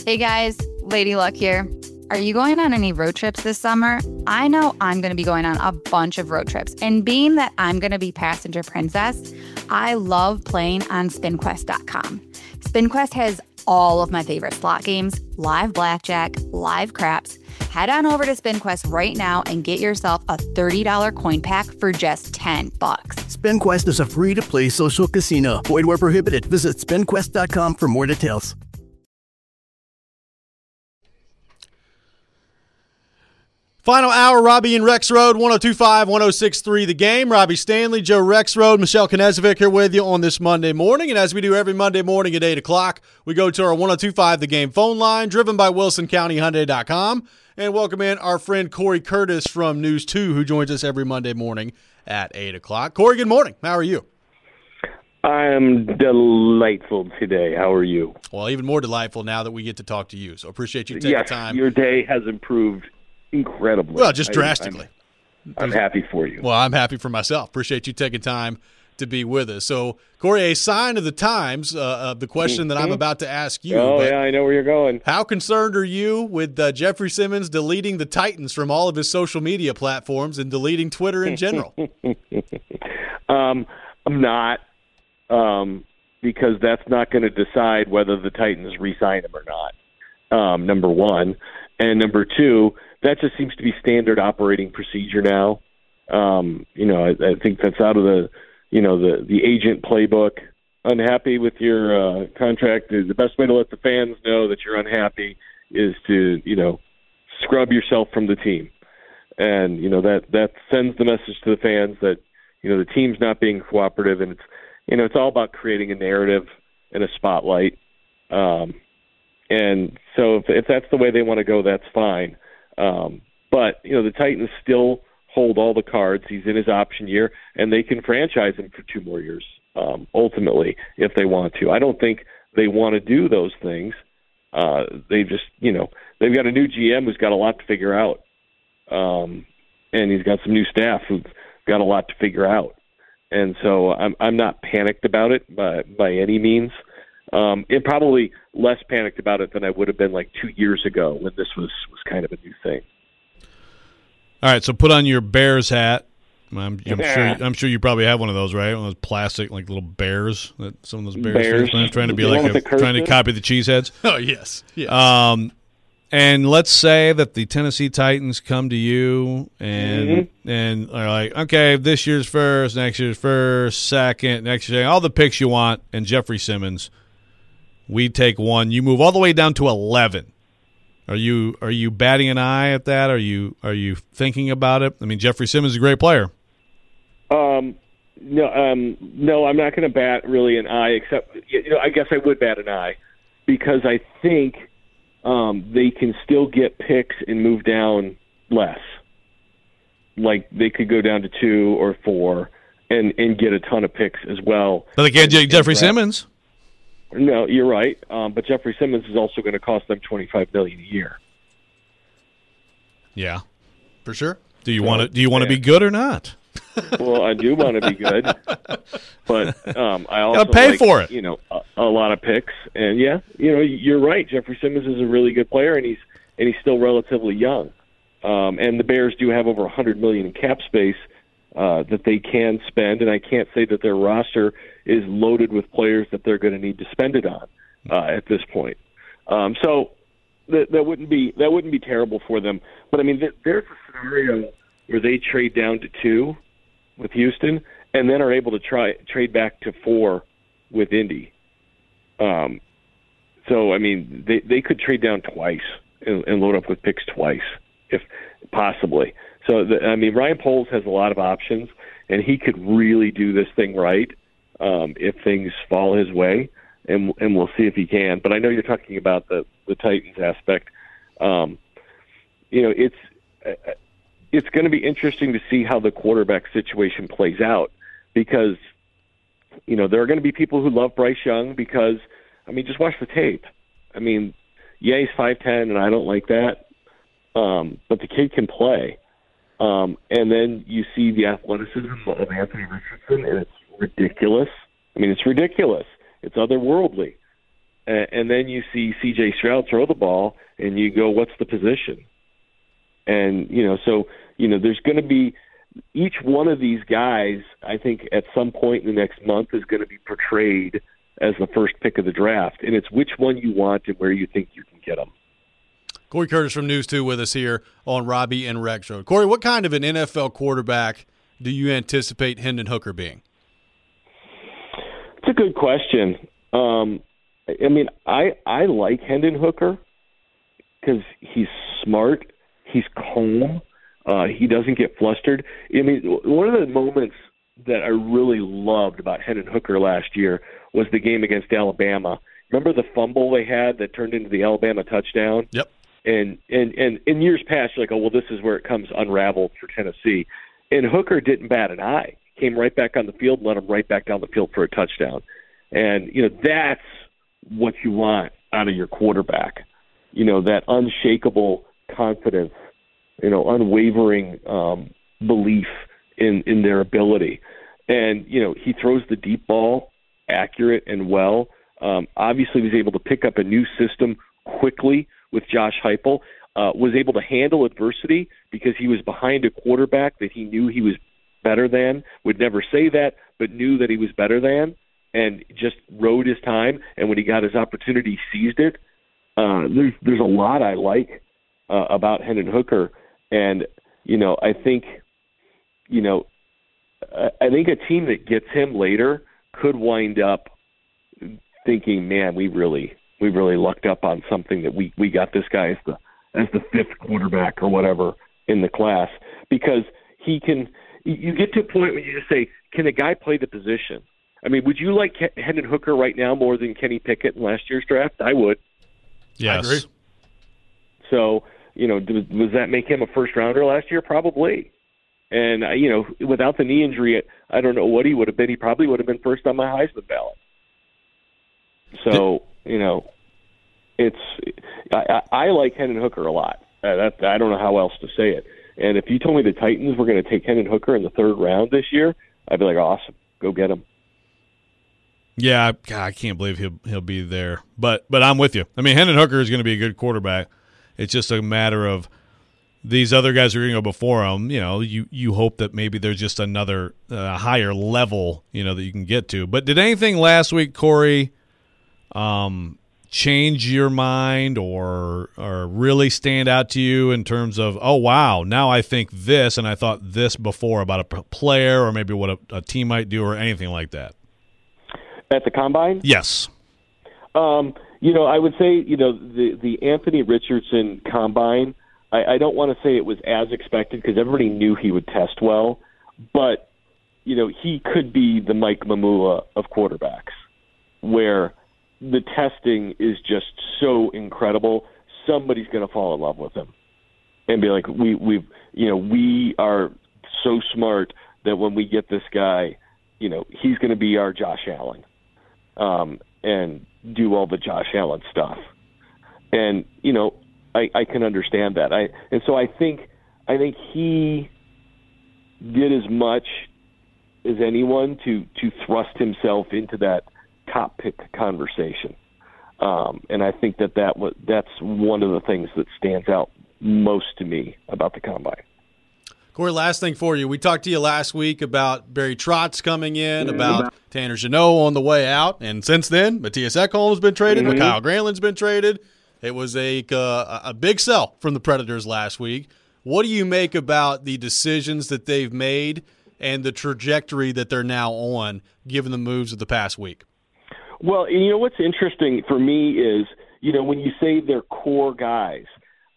Hey guys, Lady Luck here. Are you going on any road trips this summer? I know I'm going to be going on a bunch of road trips. And being that I'm going to be passenger princess, I love playing on SpinQuest.com. SpinQuest has all of my favorite slot games, live blackjack, live craps. Head on over to SpinQuest right now and get yourself a $30 coin pack for just $10. SpinQuest is a free-to-play social casino. Void where prohibited. Visit SpinQuest.com for more details. Final hour, Robbie and Rexrode, 102.5, 106.3 The Game. Robbie Stanley, Joe Rexrode, Michelle Knezovic here with you on this Monday morning. And as we do every Monday morning at 8 o'clock, we go to our 102.5 The Game phone line, driven by WilsonCountyHyundai.com. And welcome in our friend Corey Curtis from News 2, who joins us every Monday morning at 8 o'clock. Corey, good morning. How are you? I'm delightful today. How are you? Well, even more delightful now that we get to talk to you. So appreciate you taking time. Your day has improved incredibly. Well, just drastically. I'm happy for you. Well, I'm happy for myself. Appreciate you taking time to be with us. So, Corey, a sign of the times of the question that I'm about to ask you. Oh, yeah, I know where you're going. How concerned are you with Jeffrey Simmons deleting the Titans from all of his social media platforms and deleting Twitter in general? I'm not, because that's not going to decide whether the Titans re-sign him or not, number one. And number two, that just seems to be standard operating procedure now. I think that's out of the agent playbook. Unhappy with your contract, the best way to let the fans know that you're unhappy is to, scrub yourself from the team. And, that sends the message to the fans that, the team's not being cooperative, and it's all about creating a narrative and a spotlight. And so if that's the way they want to go, that's fine. But, the Titans still hold all the cards. He's in his option year, and they can franchise him for 2 more years, ultimately, if they want to. I don't think they want to do those things. They just, they've got a new GM who's got a lot to figure out. And he's got some new staff who've got a lot to figure out. And so I'm not panicked about it by any means. And probably less panicked about it than I would have been like 2 years ago when this was kind of a new thing. All right, so put on your Bears hat. I'm sure you probably have one of those, right? One of those plastic, like little bears that some of those bears trying to be trying to copy the Cheeseheads. Oh yes. And let's say that the Tennessee Titans come to you and are like, okay, this year's first, next year's first, second, next year, all the picks you want, and Jeffrey Simmons. We take 1. You move all the way down to 11. Are you batting an eye at that? Are you thinking about it? I mean, Jeffrey Simmons is a great player. No, I'm not going to bat really an eye. Except, I guess I would bat an eye because I think they can still get picks and move down less. Like they could go down to 2 or 4 and get a ton of picks as well. But they can't take Jeffrey Simmons. No, you're right. But Jeffrey Simmons is also going to cost them $25 million a year. Yeah, for sure. Do you want to be good or not? Well, I do want to be good, but I also gotta pay for it. A lot of picks, and you're right. Jeffrey Simmons is a really good player, and he's still relatively young. And the Bears do have over $100 million in cap space that they can spend, and I can't say that their roster is loaded with players that they're going to need to spend it on at this point. So that wouldn't be terrible for them. But I mean, there's a scenario where they trade down to 2 with Houston, and then are able to trade back to 4 with Indy. So I mean, they could trade down twice and load up with picks twice, if possibly. So Ryan Poles has a lot of options, and he could really do this thing right if things fall his way, and we'll see if he can. But I know you're talking about the Titans aspect. It's going to be interesting to see how the quarterback situation plays out because, there are going to be people who love Bryce Young because, just watch the tape. He's 5'10", and I don't like that, but the kid can play. And then you see the athleticism of Anthony Richardson, and it's ridiculous. It's ridiculous. It's otherworldly. And then you see C.J. Stroud throw the ball, and you go, what's the position? And, so, there's going to be each one of these guys, I think, at some point in the next month is going to be portrayed as the first pick of the draft. And it's which one you want and where you think you can get them. Corey Curtis from News 2 with us here on Robbie and Rex Show. Corey, what kind of an NFL quarterback do you anticipate Hendon Hooker being? It's a good question. I like Hendon Hooker because he's smart, he's calm, he doesn't get flustered. One of the moments that I really loved about Hendon Hooker last year was the game against Alabama. Remember the fumble they had that turned into the Alabama touchdown? Yep. And in years past, you're like, oh, well, this is where it comes unraveled for Tennessee. And Hooker didn't bat an eye. Came right back on the field, led him right back down the field for a touchdown. And, that's what you want out of your quarterback. That unshakable confidence, unwavering belief in their ability. And, he throws the deep ball accurate and well. Obviously, he was able to pick up a new system quickly with Josh Heupel, was able to handle adversity because he was behind a quarterback that he knew he was better than, would never say that, but knew that he was better than, and just rode his time. And when he got his opportunity, seized it. There's a lot I like about Hendon Hooker. And, I think a team that gets him later could wind up thinking, man, we really lucked up on something that we got this guy as the fifth quarterback or whatever in the class, because you get to a point where you just say, can a guy play the position? Would you like Hendon Hooker right now more than Kenny Pickett in last year's draft? I would. Yes. I agree. So, does that make him a first rounder last year? Probably. And, without the knee injury, I don't know what he would have been. He probably would have been first on my Heisman ballot. So, I like Hendon Hooker a lot. I don't know how else to say it. And if you told me the Titans were going to take Hendon Hooker in the third round this year, I'd be like, awesome, go get him. Yeah, I can't believe he'll be there. But I'm with you. Hendon Hooker is going to be a good quarterback. It's just a matter of these other guys who are going to go before him. You hope that maybe there's just another higher level, that you can get to. But did anything last week, Corey, change your mind or really stand out to you in terms of, oh, wow, now I think this and I thought this before about a player or maybe what a team might do or anything like that? At the Combine? Yes. I would say, the Anthony Richardson Combine, I don't want to say it was as expected because everybody knew he would test well, but, he could be the Mike Mamula of quarterbacks, where the testing is just so incredible, somebody's going to fall in love with him and be like, we are so smart that when we get this guy, he's going to be our Josh Allen, and do all the Josh Allen stuff. And, I can understand that. So I think he did as much as anyone to thrust himself into that top pick conversation. And I think that's one of the things that stands out most to me about the Combine. Corey, last thing for you. We talked to you last week about Barry Trotz coming in, about Tanner Jeannot on the way out, and since then, Matthias Ekholm's been traded, Kyle Granlund's been traded. It was a big sell from the Predators last week. What do you make about the decisions that they've made and the trajectory that they're now on, given the moves of the past week? Well, what's interesting for me is, when you say they're core guys,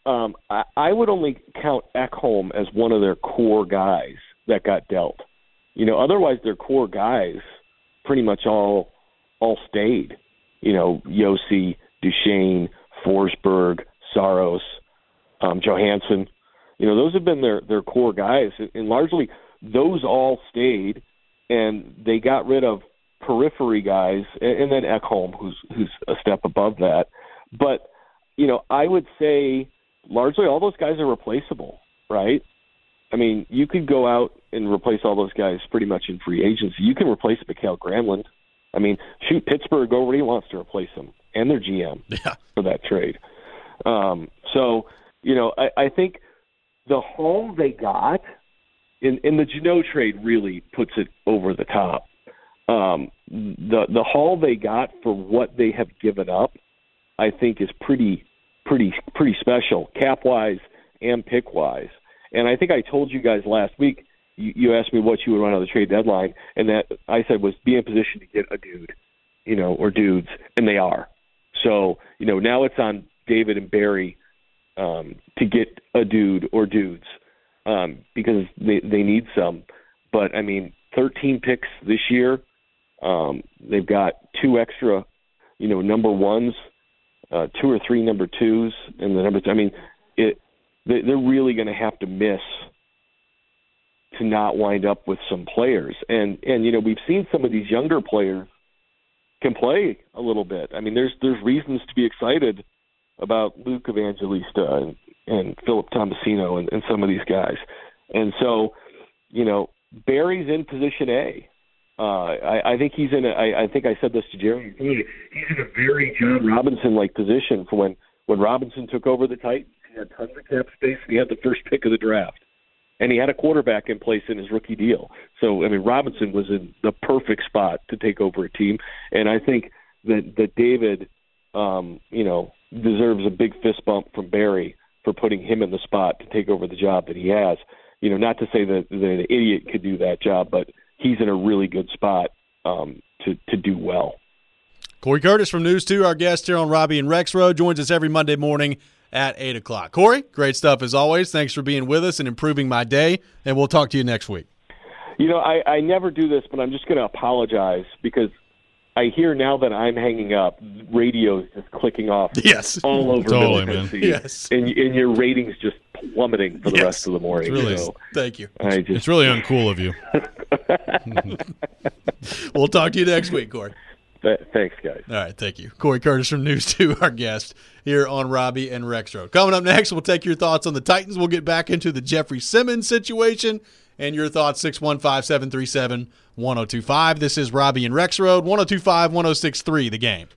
I would only count Ekholm as one of their core guys that got dealt. Otherwise their core guys pretty much all stayed. Yossi, Duchesne, Forsberg, Saros, Johansson. Those have been their core guys, and largely those all stayed, and they got rid of periphery guys, and then Ekholm, who's a step above that. But I would say largely all those guys are replaceable, right? You could go out and replace all those guys pretty much in free agency. You can replace Mikael Granlund. Pittsburgh already wants to replace him, and their GM for that trade. So, I think the haul they got in the Jeannot trade really puts it over the top. The haul they got for what they have given up, I think, is pretty special, cap-wise and pick-wise. And I think I told you guys last week, you asked me what you would run on the trade deadline, and that I said was be in position to get a dude, or dudes, and they are. So, now it's on David and Barry to get a dude or dudes because they need some. But, 13 picks this year. They've got 2 extra, number ones, 2 or 3 number twos, and the number two. They're really going to have to miss to not wind up with some players. And we've seen some of these younger players can play a little bit. There's reasons to be excited about Luke Evangelista and Philip Tomasino and some of these guys. And so, Barry's in position A. I think he's in I think I said this to Jerry. He's in a very John Robinson-like position for when Robinson took over the Titans. He had tons of cap space, and he had the first pick of the draft. And he had a quarterback in place in his rookie deal. So, Robinson was in the perfect spot to take over a team. And I think that David, deserves a big fist bump from Barry for putting him in the spot to take over the job that he has. Not to say that an idiot could do that job, but he's in a really good spot to do well. Corey Curtis from News 2, our guest here on Robbie and Rex Road, joins us every Monday morning at 8 o'clock. Corey, great stuff as always. Thanks for being with us and improving my day, and we'll talk to you next week. I never do this, but I'm just going to apologize because I hear now that I'm hanging up, radio is just clicking off all over totally, Middle man. Tennessee. Yes. And your ratings just plummeting for the rest of the morning. Thank you. It's really uncool of you. We'll talk to you next week, Corey. Thanks, guys. All right, thank you. Corey Curtis from News 2, our guest here on Robbie and Rex Road. Coming up next, we'll take your thoughts on the Titans. We'll get back into the Jeffrey Simmons situation and your thoughts, 615-737-1025. This is Robbie and Rex Road, 1025-1063, The Game.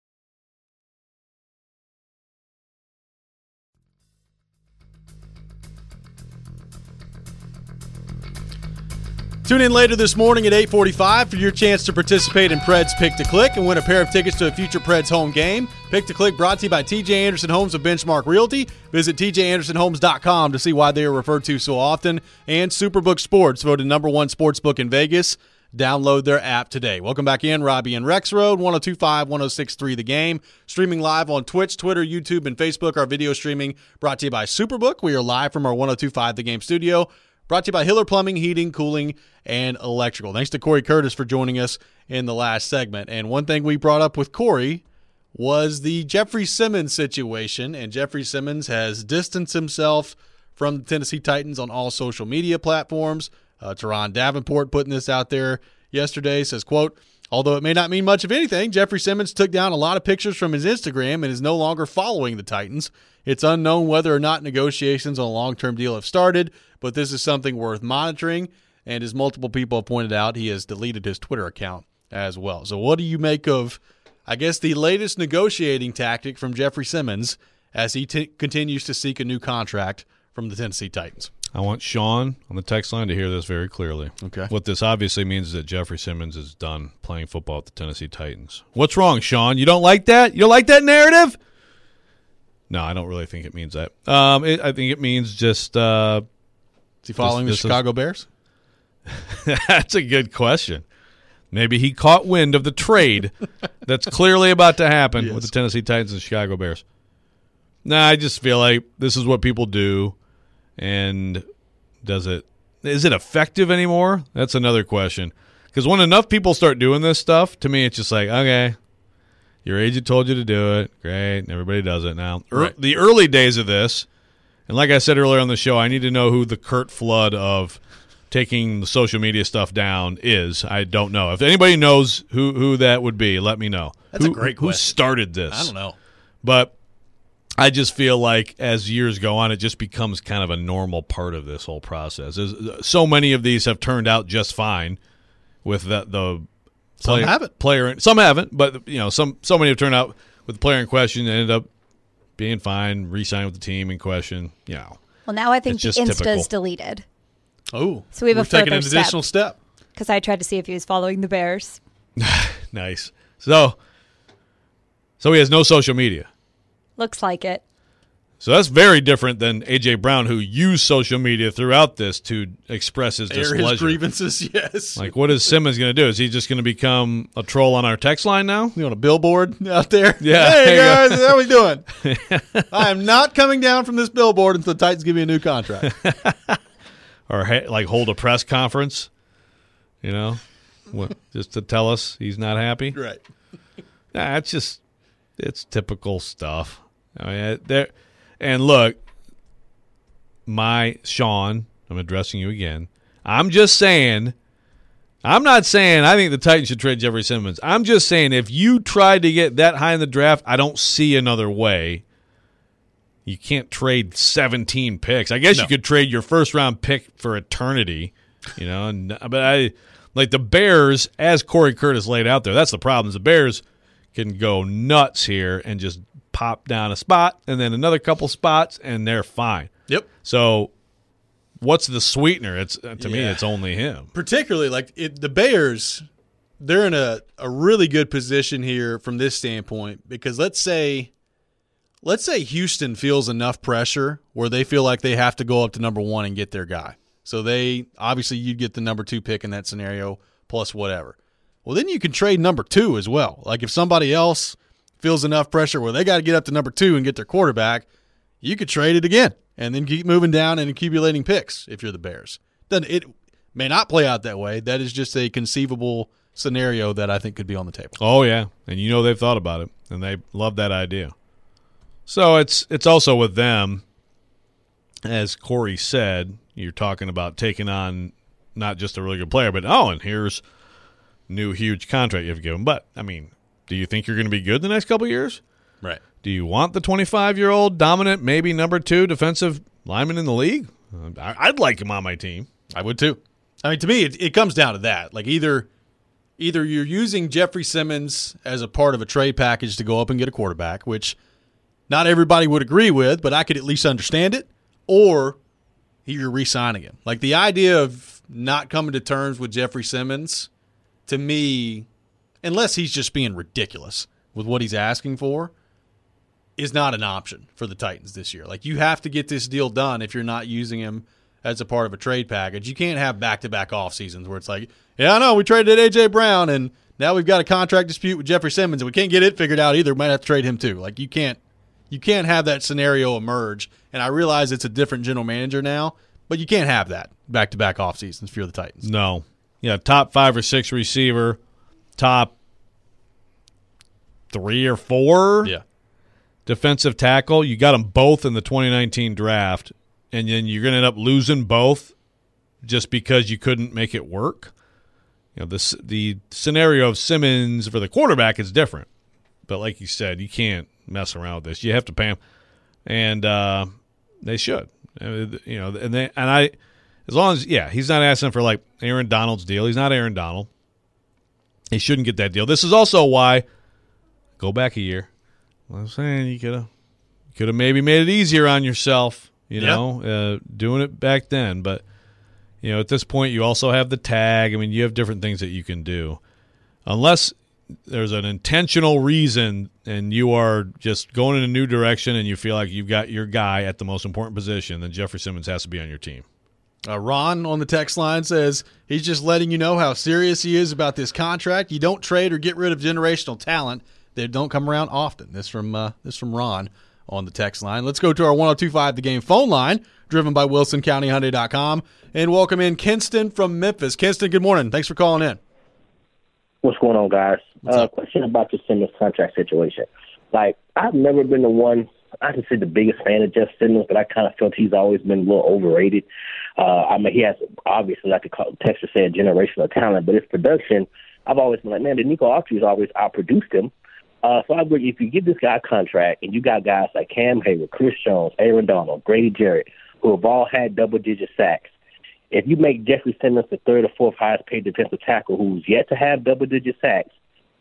Tune in later this morning at 8:45 for your chance to participate in Preds Pick to Click and win a pair of tickets to a future Preds home game. Pick to Click brought to you by TJ Anderson Homes of Benchmark Realty. Visit tjandersonhomes.com to see why they are referred to so often. And Superbook Sports, voted #1 sportsbook in Vegas. Download their app today. Welcome back in, Robbie and Rex Road, 1025-1063 The Game. Streaming live on Twitch, Twitter, YouTube, and Facebook. Our video streaming brought to you by Superbook. We are live from our 1025 The Game studio. Brought to you by Hiller Plumbing, Heating, Cooling, and Electrical. Thanks to Corey Curtis for joining us in the last segment. And one thing we brought up with Corey was the Jeffrey Simmons situation. And Jeffrey Simmons has distanced himself from the Tennessee Titans on all social media platforms. Teron Davenport putting this out there yesterday, says, quote, although it may not mean much of anything, Jeffrey Simmons took down a lot of pictures from his Instagram and is no longer following the Titans. It's unknown whether or not negotiations on a long-term deal have started, but this is something worth monitoring. And as multiple people have pointed out, he has deleted his Twitter account as well. So what do you make of, I guess, the latest negotiating tactic from Jeffrey Simmons as he continues to seek a new contract from the Tennessee Titans? I want Sean on the text line to hear this very clearly. Okay. What this obviously means is that Jeffrey Simmons is done playing football at the Tennessee Titans. What's wrong, Sean? You don't like that? You don't like that narrative? No, I don't really think it means that. I think it means just is he following the Chicago Bears? That's a good question. Maybe he caught wind of the trade that's clearly about to happen with the Tennessee Titans and Chicago Bears. Nah, I just feel like this is what people do, and is it effective anymore? That's another question. Because when enough people start doing this stuff, to me it's just like, okay, your agent told you to do it. Great, everybody does it now. Right. The early days of this, and like I said earlier on the show, I need to know who the Curt Flood of taking the social media stuff down is. I don't know. If anybody knows who that would be, let me know. That's a great question. Who started this? I don't know. But I just feel like as years go on, it just becomes kind of a normal part of this whole process. So many of these have turned out just fine with the some haven't. Some haven't, but so many have turned out with the player in question, ended up being fine, re-signed with the team in question. Well, now I think the Insta's deleted. Oh, so we have a taking an additional step. Because I tried to see if he was following the Bears. Nice. So he has no social media. Looks like it. So that's very different than A.J. Brown, who used social media throughout this to express his displeasure. Air his grievances, yes. Like, what is Simmons going to do? Is he just going to become a troll on our text line now? You want a billboard out there? Yeah. Hey, guys, how we doing? I am not coming down from this billboard until the Titans give me a new contract. Or, like, hold a press conference, just to tell us he's not happy? Right. Nah, it's typical stuff. I mean, and look, Sean, I'm addressing you again. I'm not saying I think the Titans should trade Jeffrey Simmons. I'm just saying if you tried to get that high in the draft, I don't see another way. You can't trade 17 picks. I guess you could trade your first-round pick for eternity, but like the Bears, as Corey Curtis laid out there, that's the problem. The Bears can go nuts here and just pop down a spot and then another couple spots, and they're fine. Yep. So what's the sweetener? To me, it's only him. Particularly, the Bears, they're in a really good position here from this standpoint because let's say Houston feels enough pressure where they feel like they have to go up to number 1 and get their guy. So you'd get the number 2 pick in that scenario plus whatever. Well, then you can trade number 2 as well. Like if somebody else feels enough pressure where they got to get up to number 2 and get their quarterback, you could trade it again and then keep moving down and accumulating picks if you're the Bears. Then it may not play out that way. That is just a conceivable scenario that I think could be on the table. Oh, yeah. And they've thought about it, and they love that idea. So it's also with them, as Corey said, you're talking about taking on not just a really good player, but, and here's new huge contract you have to give him. But, I mean, do you think you're going to be good the next couple of years? Right. Do you want the 25-year-old dominant, maybe number 2 defensive lineman in the league? I'd like him on my team. I would too. I mean, to me, it comes down to that. Like either you're using Jeffrey Simmons as a part of a trade package to go up and get a quarterback, which not everybody would agree with, but I could at least understand it, or you're re-signing him. Like the idea of not coming to terms with Jeffrey Simmons, to me, unless he's just being ridiculous with what he's asking for, is not an option for the Titans this year. Like you have to get this deal done if you're not using him as a part of a trade package. You can't have back-to-back off seasons where it's like, yeah, I know, we traded A.J. Brown, and now we've got a contract dispute with Jeffrey Simmons, and we can't get it figured out either. We might have to trade him too. Like you can't have that scenario emerge. And I realize it's a different general manager now, but you can't have that back-to-back off seasons if you're the Titans. No. Yeah, top 5 or 6 receiver, top 3 or 4 defensive tackle. You got them both in the 2019 draft, and then you're going to end up losing both just because you couldn't make it work. The scenario of Simmons for the quarterback is different. But like you said, you can't mess around with this. You have to pay him, and they should. As long as he's not asking for like Aaron Donald's deal. He's not Aaron Donald. He shouldn't get that deal. This is also why. Go back a year. I'm saying you could have maybe made it easier on yourself. Doing it back then, but at this point you also have the tag. I mean, you have different things that you can do, unless there's an intentional reason and you are just going in a new direction and you feel like you've got your guy at the most important position, then Jeffrey Simmons has to be on your team. Ron on the text line says he's just letting you know how serious he is about this contract. You don't trade or get rid of generational talent. They don't come around often. This from Ron on the text line. Let's go to our 102.5 The Game phone line, driven by WilsonCountyHyundai.com, and welcome in Kinston from Memphis. Kinston, good morning. Thanks for calling in. What's going on, guys? Question about the Simmons contract situation. Like, I've never been the one, I can say the biggest fan of Jeff Simmons, but I kind of felt he's always been a little overrated. He has, obviously, like the texter said, generational talent, but his production, I've always been like, man, Nico Autry's always outproduced him. So I agree, if you give this guy a contract and you got guys like Cam Hayward, Chris Jones, Aaron Donald, Grady Jarrett, who have all had double-digit sacks, if you make Jeffrey Simmons the 3rd or 4th highest-paid defensive tackle who's yet to have double-digit sacks,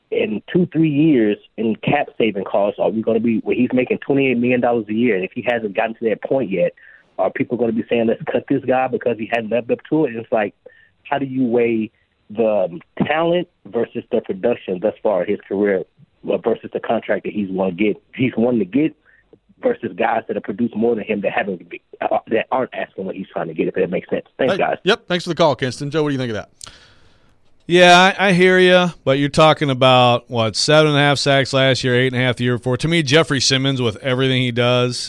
in 2-3 years in cap saving costs, are we going to be where he's making $28 million a year? And if he hasn't gotten to that point yet, are people going to be saying, let's cut this guy because he hadn't lived up to it? And it's like, how do you weigh the talent versus the production thus far in his career versus the contract that he's wanting to get versus guys that have produced more than him that aren't asking what he's trying to get, if that makes sense. Thanks, guys. Yep, thanks for the call, Kinston. Joe, what do you think of that? Yeah, I hear you, but you're talking about, 7.5 sacks last year, 8.5 the year before. To me, Jeffrey Simmons, with everything he does,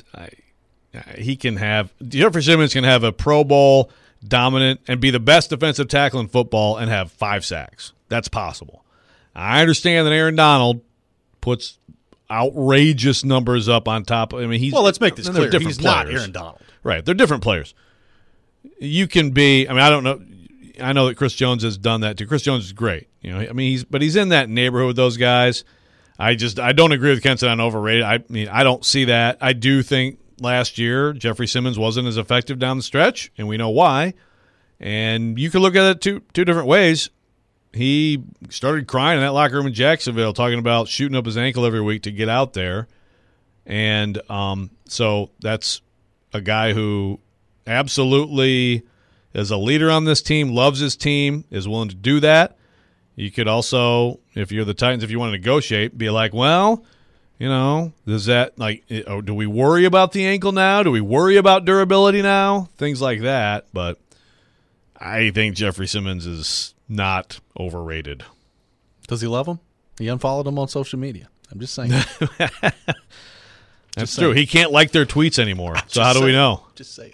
Jeffrey Simmons can have a Pro Bowl dominant and be the best defensive tackle in football and have 5 sacks. That's possible. I understand that Aaron Donald puts outrageous numbers up on top. I mean, let's make this clear. He's not Aaron Donald. Right. They're different players. You can be, I don't know. I know that Chris Jones has done that too. Chris Jones is great. He's in that neighborhood with those guys. I don't agree with Kenson on overrated. I don't see that. I do think last year Jeffrey Simmons wasn't as effective down the stretch, and we know why. And you can look at it two different ways. He started crying in that locker room in Jacksonville, talking about shooting up his ankle every week to get out there. And so that's a guy who absolutely is a leader on this team, loves his team, is willing to do that. You could also, if you're the Titans, if you want to negotiate, be like, does that, do we worry about the ankle now? Do we worry about durability now? Things like that. But I think Jeffrey Simmons is not overrated. Does he love him? He unfollowed him on social media. I'm just saying. That's true. He can't like their tweets anymore. So how do we know? Just saying.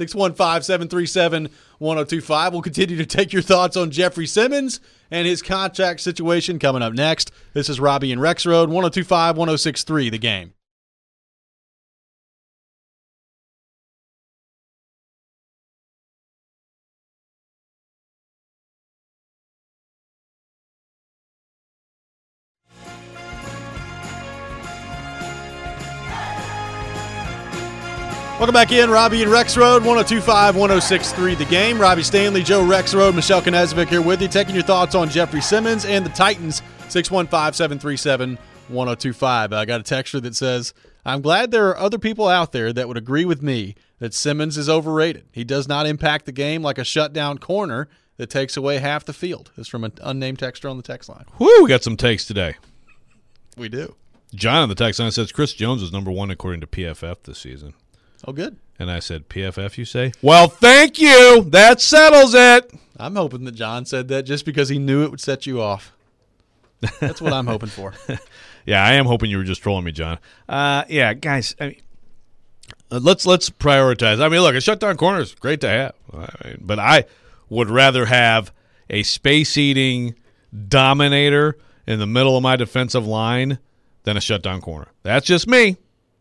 615-737-1025. We'll continue to take your thoughts on Jeffrey Simmons and his contract situation coming up next. This is Robbie and Rex Road, 102.5-106.3 The Game. Welcome back in, Robbie and Rex Road, 102.5-106.3 The Game. Robbie Stanley, Joe Rex Road, Michelle Knezovic here with you, taking your thoughts on Jeffrey Simmons and the Titans, 615-737-1025. I got a texture that says, I'm glad there are other people out there that would agree with me that Simmons is overrated. He does not impact the game like a shutdown corner that takes away half the field. This is from an unnamed texter on the text line. Woo, we got some takes today. We do. John on the text line says Chris Jones is number 1 according to PFF this season. Oh, good. And I said, PFF, you say? Well, thank you. That settles it. I'm hoping that John said that just because he knew it would set you off. That's what I'm hoping for. Yeah, I am hoping you were just trolling me, John. Yeah, guys, let's prioritize. Look, a shutdown corner is great to have. But I would rather have a space-eating dominator in the middle of my defensive line than a shutdown corner. That's just me.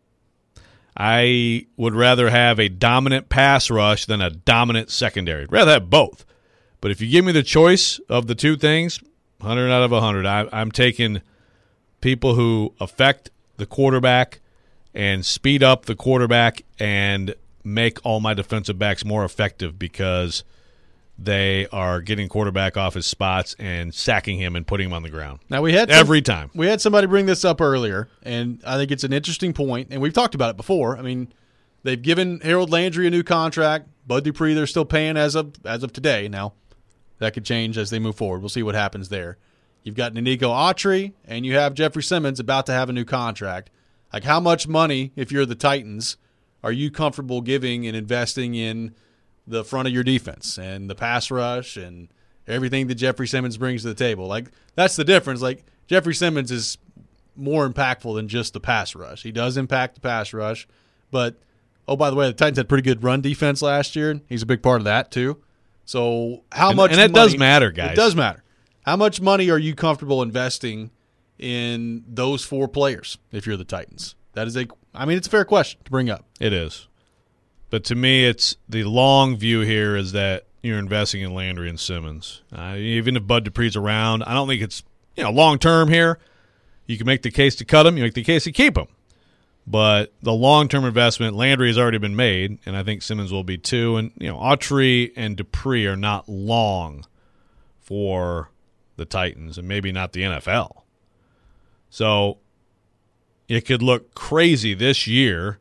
I would rather have a dominant pass rush than a dominant secondary. I'd rather have both. But if you give me the choice of the two things, 100 out of 100, I'm taking people who affect the quarterback and speed up the quarterback and make all my defensive backs more effective because they are getting quarterback off his spots and sacking him and putting him on the ground. Now we had every time. We had somebody bring this up earlier, and I think it's an interesting point, and we've talked about it before. They've given Harold Landry a new contract. Bud Dupree they're still paying as of today. Now, that could change as they move forward. We'll see what happens there. You've got Nico Autry, and you have Jeffrey Simmons about to have a new contract. Like, how much money, if you're the Titans, are you comfortable giving and investing in the front of your defense and the pass rush and everything that Jeffrey Simmons brings to the table? Like, that's the difference. Like, Jeffrey Simmons is more impactful than just the pass rush. He does impact the pass rush, but, oh, by the way, the Titans had pretty good run defense last year. He's a big part of that, too. So how much money – and it does matter, guys. It does matter. How much money are you comfortable investing in those 4 players if you're the Titans? That is it's a fair question to bring up. It is. But to me, it's the long view here is that you're investing in Landry and Simmons. Even if Bud Dupree's around, I don't think it's long-term here. You can make the case to cut him. You make the case to keep him. But the long-term investment, Landry has already been made, and I think Simmons will be too. And, Autry and Dupree are not long for the Titans and maybe not the NFL. So it could look crazy this year,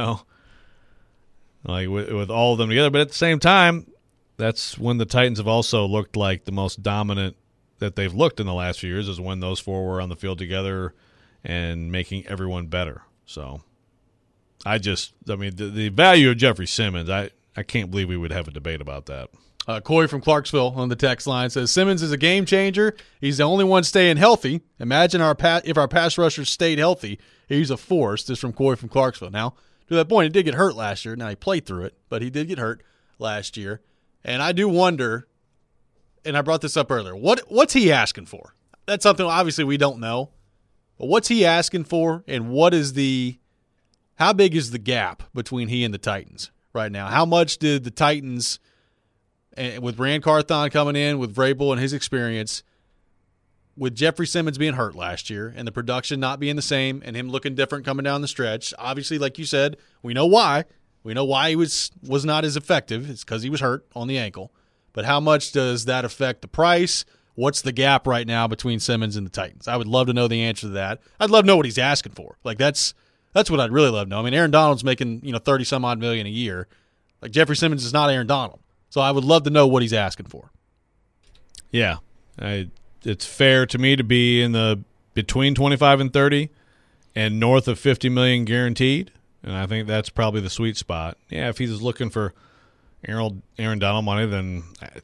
like with all of them together. But at the same time, that's when the Titans have also looked like the most dominant that they've looked in the last few years, is when those four were on the field together and making everyone better. So the value of Jeffrey Simmons, I can't believe we would have a debate about that. Corey from Clarksville on the text line says, Simmons is a game changer. He's the only one staying healthy. Imagine if our pass rushers stayed healthy. He's a force. This is from Corey from Clarksville. Now, to that point, he did get hurt last year. Now, he played through it, but he did get hurt last year. And I do wonder, and I brought this up earlier, what's he asking for? That's something obviously we don't know. But what's he asking for, and how big is the gap between he and the Titans right now? How much did the Titans, with Ran Carthon coming in, with Vrabel and his experience, with Jeffrey Simmons being hurt last year and the production not being the same and him looking different coming down the stretch, obviously, like you said, we know why. We know why he was not as effective. It's because he was hurt on the ankle. But how much does that affect the price? What's the gap right now between Simmons and the Titans? I would love to know the answer to that. I'd love to know what he's asking for. Like that's what I'd really love to know. I mean, Aaron Donald's making 30-some-odd million a year. Like Jeffrey Simmons is not Aaron Donald. So I would love to know what he's asking for. Yeah. It's fair to me to be in the between 25 and 30 and north of 50 million guaranteed. And I think that's probably the sweet spot. Yeah, if he's looking for Aaron Donald money, then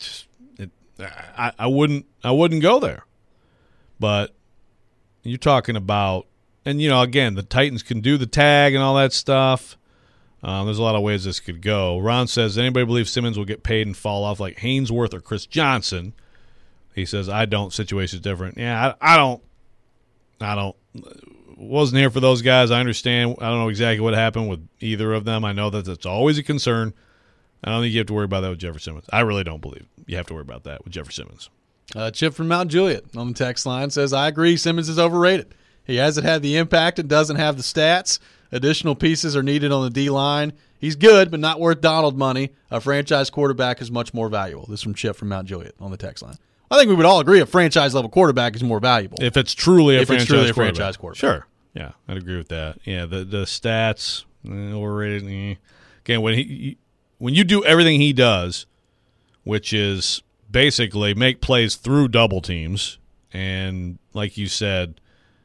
I wouldn't go there. But you're talking about, and again, the Titans can do the tag and all that stuff. There's a lot of ways this could go. Ron says, anybody believe Simmons will get paid and fall off like Haynesworth or Chris Johnson? He says, I don't. Situation's different. Yeah, I don't. Wasn't here for those guys. I understand. I don't know exactly what happened with either of them. I know that that's always a concern. I don't think you have to worry about that with Jeffrey Simmons. I really don't believe you have to worry about that with Jeffrey Simmons. Chip from Mount Juliet on the text line says, I agree Simmons is overrated. He hasn't had the impact and doesn't have the stats. Additional pieces are needed on the D-line. He's good, but not worth Donald money. A franchise quarterback is much more valuable. This is from Chip from Mount Juliet on the text line. I think we would all agree a franchise-level quarterback is more valuable. If it's truly a franchise quarterback. Sure. Yeah, I'd agree with that. Yeah, the stats, overrated. Again, when you do everything he does, which is basically make plays through double teams, and like you said,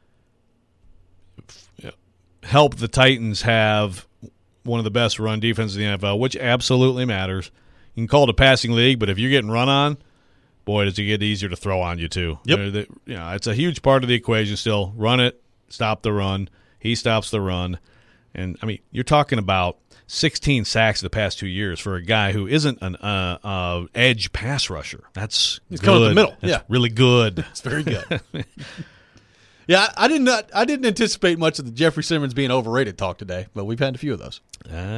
help the Titans have one of the best run defenses in the NFL, which absolutely matters. You can call it a passing league, but if you're getting run on, boy, does it get easier to throw on you too. Yep. It's a huge part of the equation still. Run it, stop the run. He stops the run. And, I mean, you're talking about 16 sacks the past 2 years for a guy who isn't an edge pass rusher. He's coming up the middle. That's really good. It's very good. Yeah, I didn't anticipate much of the Jeffrey Simmons being overrated talk today, but we've had a few of those.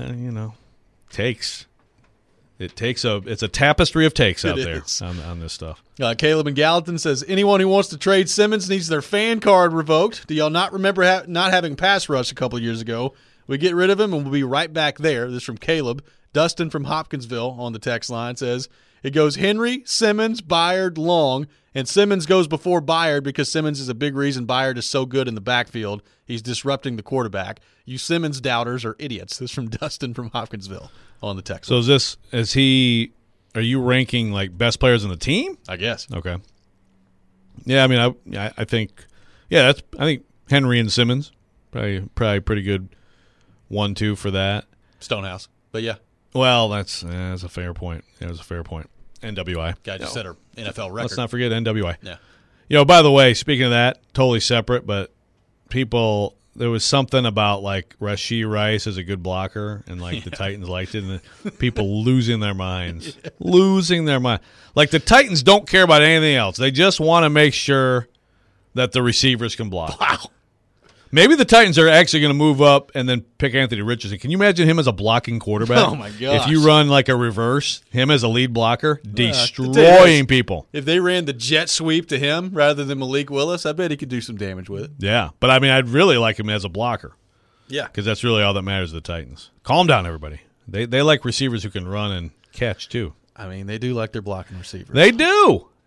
It's a tapestry of takes out there on this stuff. Caleb in Gallatin says, anyone who wants to trade Simmons needs their fan card revoked. Do y'all not remember not having pass rush a couple of years ago? We get rid of him and we'll be right back there. This is from Caleb. Dustin from Hopkinsville on the text line says, it goes Henry, Simmons, Byard, Long, and Simmons goes before Byard because Simmons is a big reason Byard is so good in the backfield. He's disrupting the quarterback. You Simmons doubters are idiots. This is from Dustin from Hopkinsville on the text line. So are you ranking like best players on the team? I guess. Okay. Yeah, I mean, I think I think Henry and Simmons probably pretty good 1-2 for that. Stonehouse, but yeah. Well, that's a fair point. That was a fair point. NWI. Guy just set our NFL record. Let's not forget NWI. Yeah. By the way, speaking of that, totally separate, but there was something about like Rashee Rice as a good blocker, and like the Titans liked it, and the people losing their minds. Losing their mind. Like the Titans don't care about anything else. They just want to make sure that the receivers can block. Wow. Maybe the Titans are actually going to move up and then pick Anthony Richardson. Can you imagine him as a blocking quarterback? Oh, my gosh. If you run like a reverse, him as a lead blocker, destroying people. If they ran the jet sweep to him rather than Malik Willis, I bet he could do some damage with it. Yeah, but I mean, I'd really like him as a blocker. Yeah. Because that's really all that matters to the Titans. Calm down, everybody. They like receivers who can run and catch, too. I mean, they do like their blocking receivers. They do.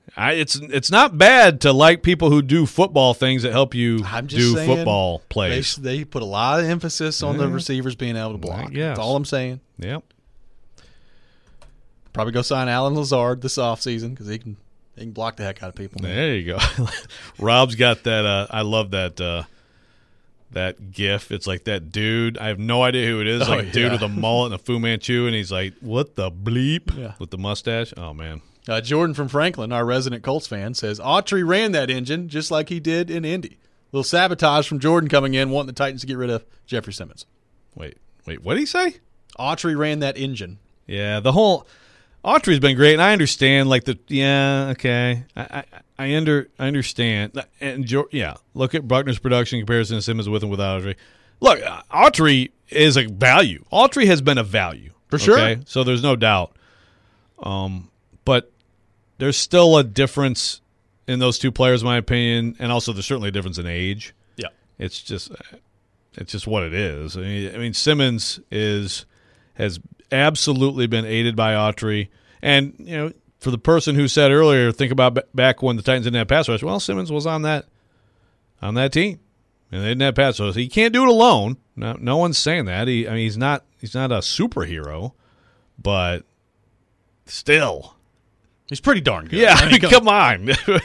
It's not bad to like people who do football things that help you do football plays. They put a lot of emphasis on the receivers being able to block. That's all I'm saying. Yep. Probably go sign Alan Lazard this offseason because he can block the heck out of people. There you go. Rob's got that. I love that that GIF. It's like that dude. I have no idea who it is. Like a dude with a mullet and a Fu Manchu, and he's like, "What the bleep?" With the mustache. Oh man. Jordan from Franklin, our resident Colts fan, says Autry ran that engine just like he did in Indy. Little sabotage from Jordan coming in, wanting the Titans to get rid of Jeffrey Simmons. Wait, what did he say? Autry ran that engine. Yeah, the whole Autry's been great, and I understand. Like okay, I understand. And look at Bruckner's production in comparison to Simmons with and without Autry. Look, Autry is a value. Autry has been a value for sure. Okay? So there's no doubt. But there's still a difference in those two players, in my opinion, and also there's certainly a difference in age. Yeah, it's just what it is. I mean Simmons has absolutely been aided by Autry, and for the person who said earlier, think about back when the Titans didn't have pass rush. Well, Simmons was on that team, and they didn't have pass rush. He can't do it alone. No one's saying that. He's not a superhero, but still. He's pretty darn good. Yeah, come on.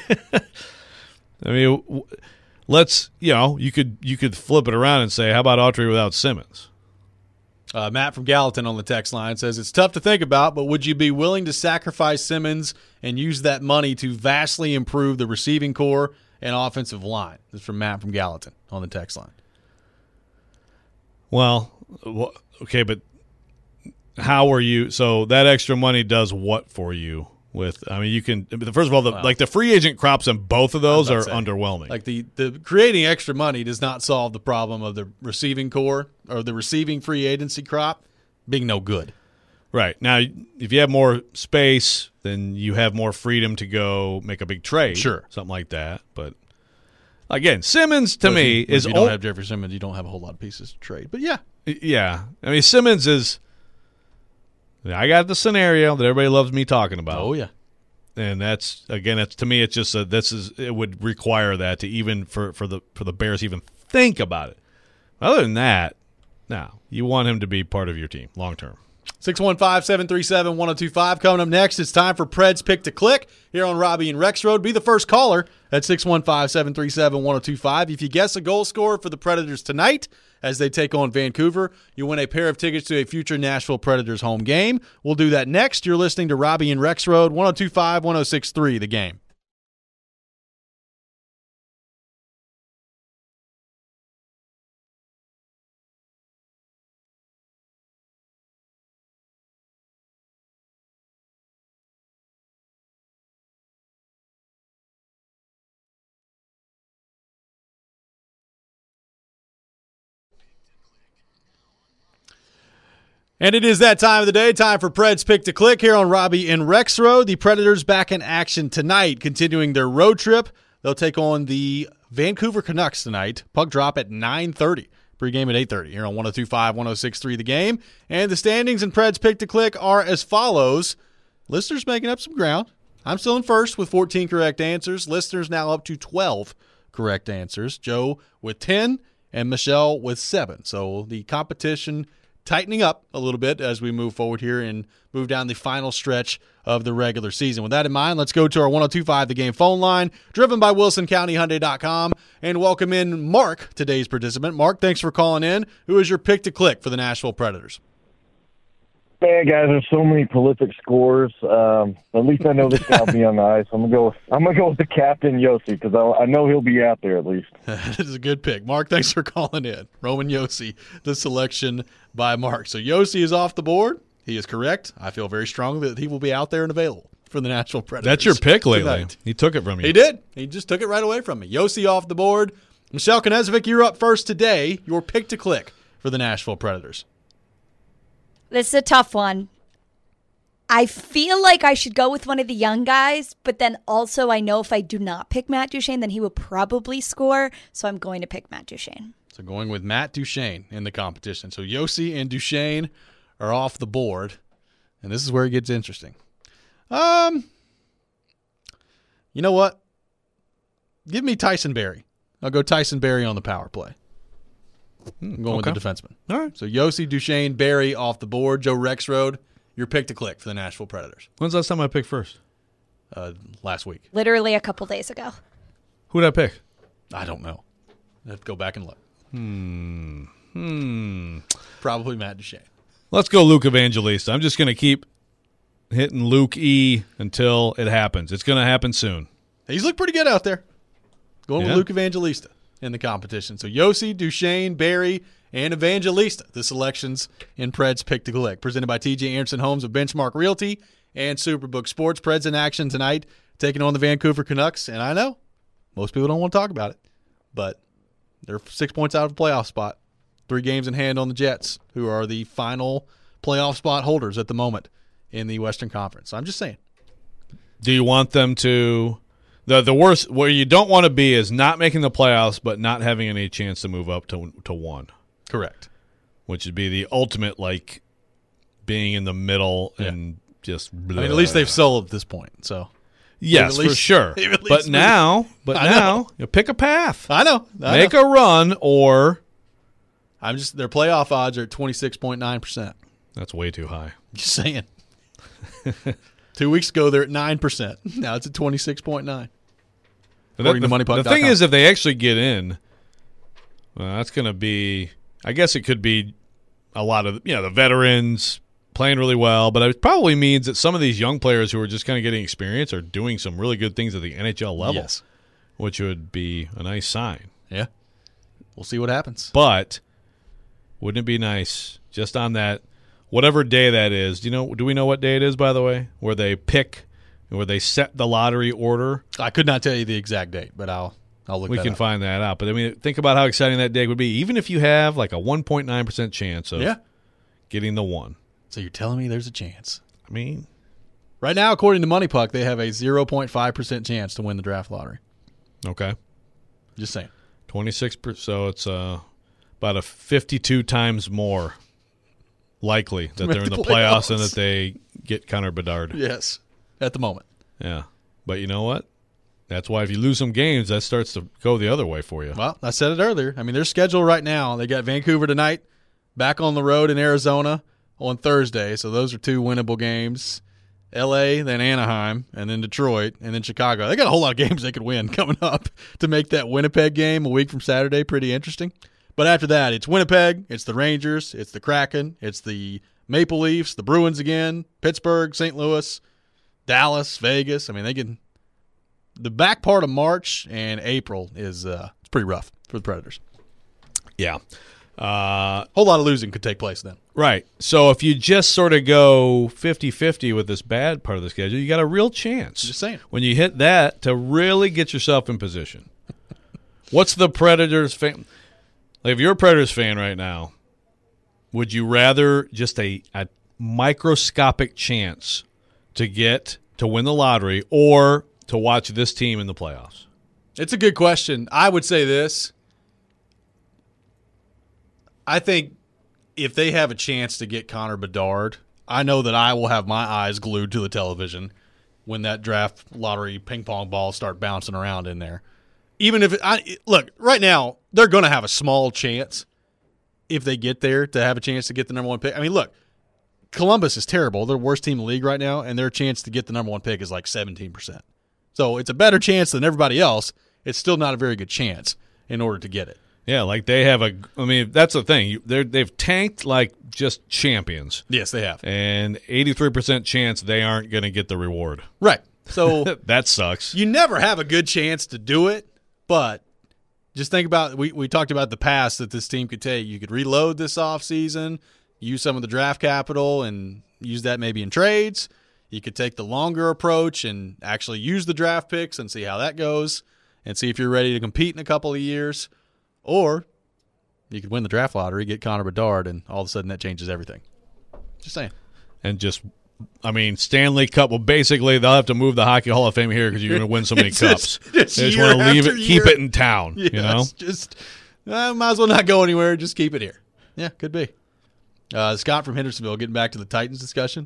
I mean, let's you could flip it around and say, how about Autry without Simmons? Matt from Gallatin on the text line says it's tough to think about, but would you be willing to sacrifice Simmons and use that money to vastly improve the receiving core and offensive line? This is from Matt from Gallatin on the text line. Well, okay, but how are you? So that extra money does what for you? You can. First of all, the free agent crops on both of those are underwhelming. Like the creating extra money does not solve the problem of the receiving core or the receiving free agency crop being no good. Right. Now, if you have more space, then you have more freedom to go make a big trade. Sure. Something like that. But again, Simmons to me is. If you don't have Jeffrey Simmons, you don't have a whole lot of pieces to trade. But yeah. Yeah. I mean, Simmons is. I got the scenario that everybody loves me talking about. Oh yeah, and that's to me. It's just it would require that to even for the Bears even think about it. Other than that, now you want him to be part of your team long term. 615-737-1025. Coming up next, it's time for Pred's Pick to Click here on Robbie and Rex Road. Be the first caller at 615-737-1025. If you guess a goal scorer for the Predators tonight as they take on Vancouver, you win a pair of tickets to a future Nashville Predators home game. We'll do that next. You're listening to Robbie and Rex Road, 102.5, 106.3, The Game. And it is that time of the day, time for Pred's Pick to Click here on Robbie and Rex Road. The Predators back in action tonight, continuing their road trip. They'll take on the Vancouver Canucks tonight. Puck drop at 9:30. Pre-game at 8:30 here on 102.5, 106.3 The Game. And the standings in Pred's Pick to Click are as follows. Listeners making up some ground. I'm still in first with 14 correct answers. Listeners now up to 12 correct answers. Joe with 10 and Michelle with 7. So the competition tightening up a little bit as we move forward here and move down the final stretch of the regular season. With that in mind, let's go to our 102.5 The Game phone line, driven by WilsonCountyHyundai.com, and welcome in Mark, today's participant. Mark, thanks for calling in. Who is your pick to click for the Nashville Predators? Man, guys, there's so many prolific scorers. At least I know this guy will be on the ice. I'm gonna go with the captain Josi because I know he'll be out there at least. That is a good pick, Mark. Thanks for calling in. Roman Josi, the selection by Mark. So Josi is off the board. He is correct. I feel very strongly that he will be out there and available for the Nashville Predators. That's your pick lately. Tonight. He took it from you. He did. He just took it right away from me. Josi off the board. Michelle Knezovic, you're up first today. Your pick to click for the Nashville Predators. This is a tough one. I feel like I should go with one of the young guys, but then also I know if I do not pick Matt Duchene, then he will probably score, so I'm going to pick Matt Duchene. So going with Matt Duchene in the competition. So Josi and Duchene are off the board, and this is where it gets interesting. You know what? Give me Tyson Barrie. I'll go Tyson Barrie on the power play. I'm going with the defenseman. All right. So Yossi, Duchesne, Barrie off the board. Joe Rexrode, your pick to click for the Nashville Predators. When's the last time I picked first? Last week. Literally a couple days ago. Who did I pick? I don't know. I have to go back and look. Probably Matt Duchesne. Let's go Luke Evangelista. I'm just going to keep hitting Luke E until it happens. It's going to happen soon. He's looked pretty good out there. Going with Luke Evangelista in the competition. So Yossi, Duchesne, Barrie, and Evangelista. The selections in Preds Pick to Click. Presented by TJ Anderson Homes of Benchmark Realty and Superbook Sports. Preds in action tonight, taking on the Vancouver Canucks. And I know most people don't want to talk about it, but they're 6 points out of a playoff spot. 3 games in hand on the Jets, who are the final playoff spot holders at the moment in the Western Conference. So I'm just saying. Do you want them to... The worst, where you don't want to be is not making the playoffs but not having any chance to move up to 1. Correct. Which would be the ultimate, like, being in the middle and just... I mean, at least they've sold at this point, so... Yes, for sure. But now, you pick a path. I know. Make a run, or... Their playoff odds are at 26.9%. That's way too high. Just saying. 2 weeks ago, they're at 9%. Now it's at 26.9%. The thing is, if they actually get in, that's going to be, I guess it could be a lot of, the veterans playing really well, but it probably means that some of these young players who are just kind of getting experience are doing some really good things at the NHL level, which would be a nice sign. Yeah. We'll see what happens. But wouldn't it be nice just on that, whatever day that is, do we know what day it is, by the way, where they set the lottery order? I could not tell you the exact date, but I'll look We that can up. find that out. But, I mean, think about how exciting that day would be, even if you have like a 1.9% chance of getting the 1. So you're telling me there's a chance? I mean, right now, according to Money Puck, they have a 0.5% chance to win the draft lottery. Okay. Just saying. 26%, so it's about a 52 times more likely that they're in the playoffs and that they get Connor Bedard. Yes, at the moment. Yeah. But you know what? That's why if you lose some games, that starts to go the other way for you. Well, I said it earlier. I mean, their schedule right now, they got Vancouver tonight, back on the road in Arizona on Thursday. So those are 2 winnable games. L.A., then Anaheim, and then Detroit, and then Chicago. They got a whole lot of games they could win coming up to make that Winnipeg game a week from Saturday pretty interesting. But after that, it's Winnipeg, it's the Rangers, it's the Kraken, it's the Maple Leafs, the Bruins again, Pittsburgh, St. Louis, Dallas, Vegas. I mean, they can. The back part of March and April is it's pretty rough for the Predators. Yeah. Whole lot of losing could take place then. Right. So if you just sort of go 50-50 with this bad part of the schedule, you got a real chance. Just saying. When you hit that, to really get yourself in position. What's the Predators fan? Like, if you're a Predators fan right now, would you rather just a microscopic chance to win the lottery or to watch this team in the playoffs? It's a good question. I would say this. I think if they have a chance to get Connor Bedard, I know that I will have my eyes glued to the television when that draft lottery ping pong balls start bouncing around in there. Even if look, right now, they're going to have a small chance if they get there to have a chance to get the number 1 pick. I mean, look, Columbus is terrible. They're the worst team in the league right now, and their chance to get the number 1 pick is like 17%. So it's a better chance than everybody else. It's still not a very good chance in order to get it. Yeah, like they have that's the thing. They've tanked like just champions. Yes, they have. And 83% chance they aren't going to get the reward. Right. So that sucks. You never have a good chance to do it, but just think about we talked about the pass that this team could take. You could reload this offseason, use some of the draft capital and use that maybe in trades. You could take the longer approach and actually use the draft picks and see how that goes and see if you're ready to compete in a couple of years. Or you could win the draft lottery, get Connor Bedard, and all of a sudden that changes everything. Just saying. And Stanley Cup. Well, basically, they'll have to move the Hockey Hall of Fame here because you're going to win so many cups. They just want to leave it, keep it in town. Yes, just might as well not go anywhere. Just keep it here. Yeah, could be. Scott from Hendersonville, getting back to the Titans discussion.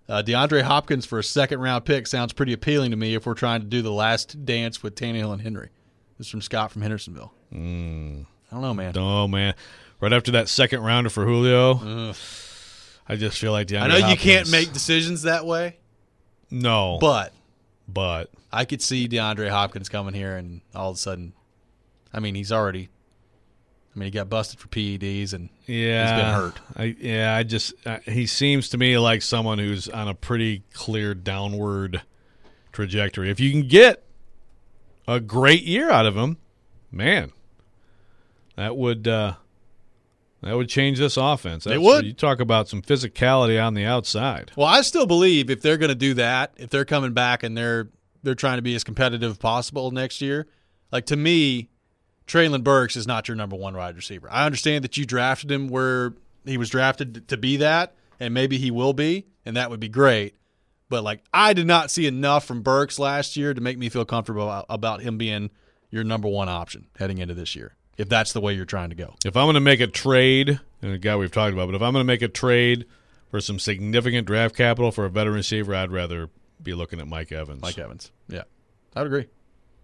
DeAndre Hopkins for a second-round pick sounds pretty appealing to me if we're trying to do the last dance with Tannehill and Henry. This is from Scott from Hendersonville. I don't know, man. Oh, man. Right after that second rounder for Julio, I just feel like DeAndre I know Hopkins, you can't make decisions that way. No. But I could see DeAndre Hopkins coming here and all of a sudden, he got busted for PEDs and he's been hurt. He seems to me like someone who's on a pretty clear downward trajectory. If you can get a great year out of him, man, that would change this offense. It would. You talk about some physicality on the outside. Well, I still believe if they're going to do that, if they're coming back and they're trying to be as competitive as possible next year, like to me, Treylon Burks is not your number one wide receiver. I understand that you drafted him where he was drafted to be that, and maybe he will be, and that would be great. But, I did not see enough from Burks last year to make me feel comfortable about him being your number one option heading into this year, if that's the way you're trying to go. If I'm going to make a trade, and a guy we've talked about, but if I'm going to make a trade for some significant draft capital for a veteran receiver, I'd rather be looking at Mike Evans. Yeah. I would agree.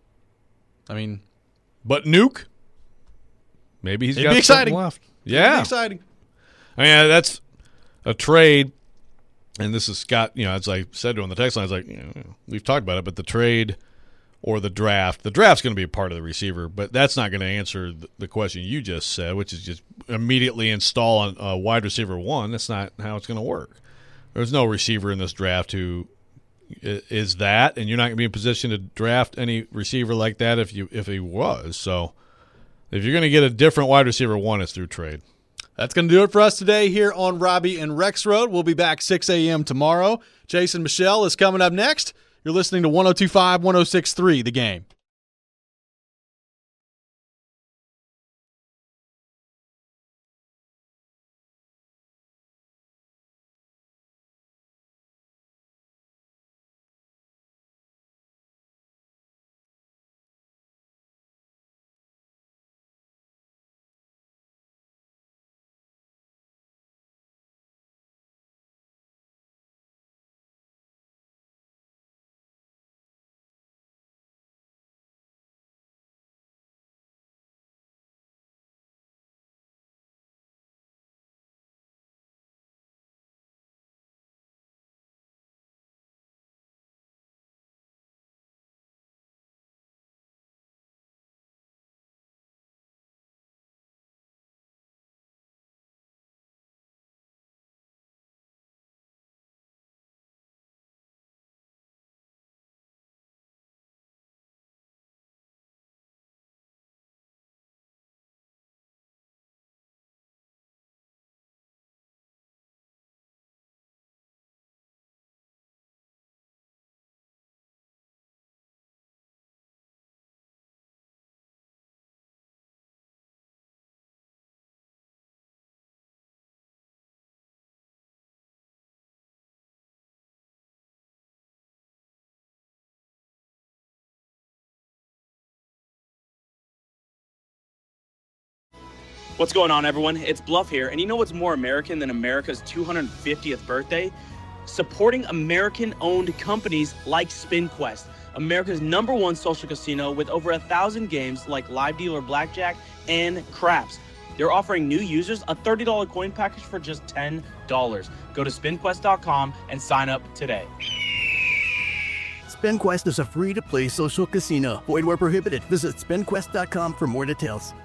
But Nuke, maybe he's got something left. Yeah. It'd be exciting. That's a trade, and this is Scott, as I said to him on the text line, I was like, we've talked about it, but the trade or the draft's going to be a part of the receiver, but that's not going to answer the question you just said, which is just immediately install a wide receiver one. That's not how it's going to work. There's no receiver in this draft who is that, and you're not going to be in position to draft any receiver like that if he was. So if you're going to get a different wide receiver one, it's through trade. That's going to do it for us today here on Robbie and Rex Road. We'll be back 6 a.m. tomorrow. Jason Michelle is coming up next. You're listening to 102.5, 106.3, The Game. What's going on, everyone? It's Bluff here, and you know what's more American than America's 250th birthday? Supporting American-owned companies like SpinQuest, America's #1 social casino with over 1,000 games like Live Dealer Blackjack and Craps. They're offering new users a $30 coin package for just $10. Go to SpinQuest.com and sign up today. SpinQuest is a free-to-play social casino. Void where prohibited. Visit SpinQuest.com for more details.